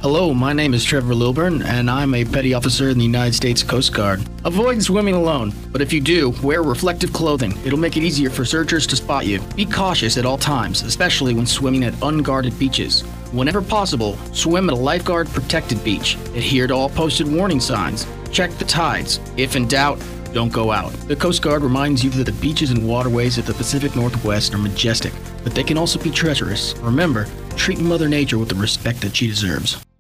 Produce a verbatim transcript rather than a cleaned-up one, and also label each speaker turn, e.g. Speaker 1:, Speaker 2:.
Speaker 1: Hello, my name is Trevor Lilburn, and I'm a petty officer in the United States Coast Guard. Avoid swimming alone, but if you do, wear reflective clothing. It'll make it easier for searchers to spot you. Be cautious at all times, especially when swimming at unguarded beaches. Whenever possible, swim at a lifeguard-protected beach. Adhere to all posted warning signs. Check the tides. If in doubt, don't go out. The Coast Guard reminds you that the beaches and waterways of the Pacific Northwest are majestic, but they can also be treacherous. Remember, treat Mother Nature with the respect that she deserves.